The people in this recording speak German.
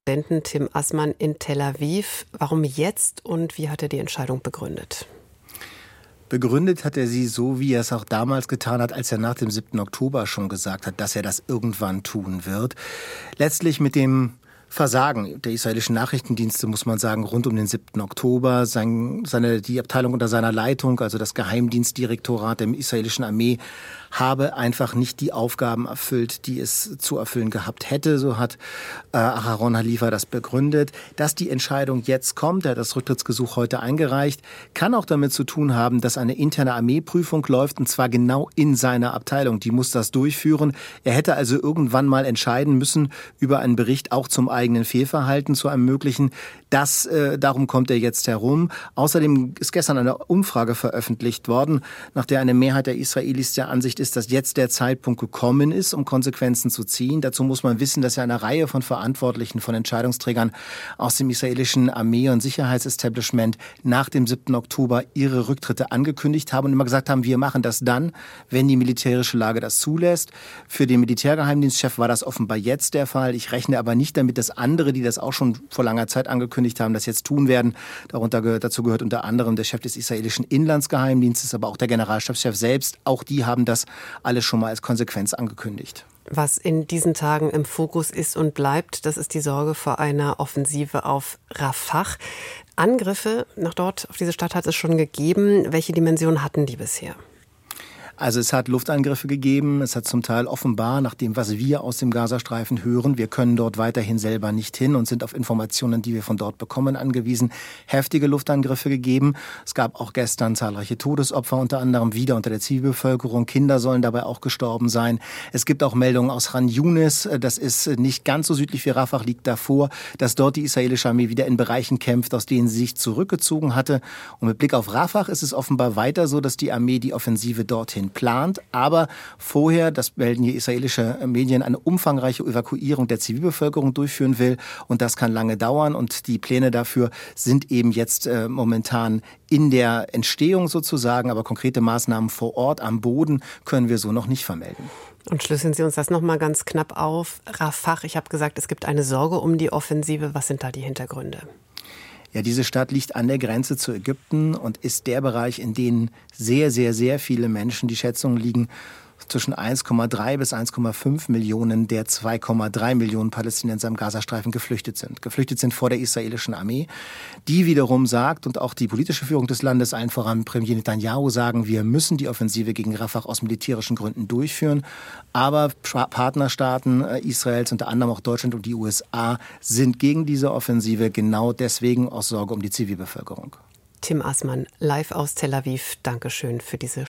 Tim Assmann in Tel Aviv. Warum jetzt und wie hat er die Entscheidung begründet? Begründet hat er sie so, wie er es auch damals getan hat, als er nach dem 7. Oktober schon gesagt hat, dass er das irgendwann tun wird. Letztlich mit dem Versagen der israelischen Nachrichtendienste, muss man sagen, rund um den 7. Oktober. Die Abteilung unter seiner Leitung, also das Geheimdienstdirektorat der israelischen Armee, habe einfach nicht die Aufgaben erfüllt, die es zu erfüllen gehabt hätte. So hat Aharon Halifa das begründet. Dass die Entscheidung jetzt kommt, er hat das Rücktrittsgesuch heute eingereicht, kann auch damit zu tun haben, dass eine interne Armeeprüfung läuft, und zwar genau in seiner Abteilung. Die muss das durchführen. Er hätte also irgendwann mal entscheiden müssen über einen Bericht auch zum eigenen Fehlverhalten zu ermöglichen. Darum kommt er jetzt herum. Außerdem ist gestern eine Umfrage veröffentlicht worden, nach der eine Mehrheit der Israelis der Ansicht ist, dass jetzt der Zeitpunkt gekommen ist, um Konsequenzen zu ziehen. Dazu muss man wissen, dass ja eine Reihe von Verantwortlichen, von Entscheidungsträgern aus dem israelischen Armee- und Sicherheitsestablishment nach dem 7. Oktober ihre Rücktritte angekündigt haben und immer gesagt haben, wir machen das dann, wenn die militärische Lage das zulässt. Für den Militärgeheimdienstchef war das offenbar jetzt der Fall. Ich rechne aber nicht damit, dass andere, die das auch schon vor langer Zeit angekündigt haben, das jetzt tun werden. Dazu gehört unter anderem der Chef des israelischen Inlandsgeheimdienstes, aber auch der Generalstabschef selbst. Auch die haben das alles schon mal als Konsequenz angekündigt. Was in diesen Tagen im Fokus ist und bleibt, das ist die Sorge vor einer Offensive auf Rafah. Angriffe nach dort, auf diese Stadt, hat es schon gegeben. Welche Dimension hatten die bisher? Also es hat Luftangriffe gegeben, es hat zum Teil offenbar, nach dem, was wir aus dem Gazastreifen hören, wir können dort weiterhin selber nicht hin und sind auf Informationen, die wir von dort bekommen, angewiesen, heftige Luftangriffe gegeben. Es gab auch gestern zahlreiche Todesopfer, unter anderem wieder unter der Zivilbevölkerung. Kinder sollen dabei auch gestorben sein. Es gibt auch Meldungen aus Khan Yunis, das ist nicht ganz so südlich wie Rafah, liegt davor, dass dort die israelische Armee wieder in Bereichen kämpft, aus denen sie sich zurückgezogen hatte. Und mit Blick auf Rafah ist es offenbar weiter so, dass die Armee die Offensive dorthin plant, aber vorher, das melden hier israelische Medien, eine umfangreiche Evakuierung der Zivilbevölkerung durchführen will, und das kann lange dauern, und die Pläne dafür sind eben jetzt momentan in der Entstehung sozusagen, aber konkrete Maßnahmen vor Ort am Boden können wir so noch nicht vermelden. Und schlüsseln Sie uns das noch mal ganz knapp auf. Rafah, ich habe gesagt, es gibt eine Sorge um die Offensive. Was sind da die Hintergründe? Ja, diese Stadt liegt an der Grenze zu Ägypten und ist der Bereich, in dem sehr, sehr, sehr viele Menschen, die Schätzungen liegen zwischen 1,3 bis 1,5 Millionen der 2,3 Millionen Palästinenser im Gazastreifen geflüchtet sind. Geflüchtet sind vor der israelischen Armee, die wiederum sagt, und auch die politische Führung des Landes, allen voran Premier Netanyahu, sagen, wir müssen die Offensive gegen Rafah aus militärischen Gründen durchführen. Aber Partnerstaaten Israels, unter anderem auch Deutschland und die USA, sind gegen diese Offensive, genau deswegen aus Sorge um die Zivilbevölkerung. Tim Assmann, live aus Tel Aviv. Dankeschön für diese